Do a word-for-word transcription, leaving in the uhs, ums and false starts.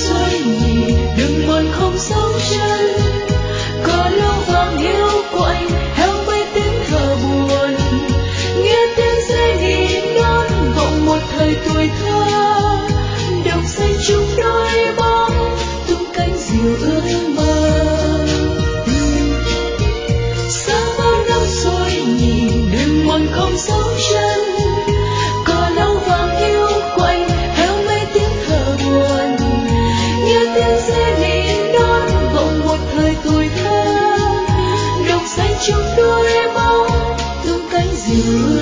xuôi nhì đường mòn không dấu chân, cỏ lau vàng hiu quạnh heo mấy tiếng thở buồn, nghe tiếng dê nỉ non vọng một thời tuổi thơ, đồng xanh chung đôi bóng tung cánh diều ước mơ. Xa bao năm xuôi nhì đường mòn không dấu chân, cỏ lau vàng hiu quạnh heo mấy tiếng thở buồn, nghe tiếng dê nỉ non vọng một thời tuổi thơ, đồng xanh chung đôi bóng tung cánh diều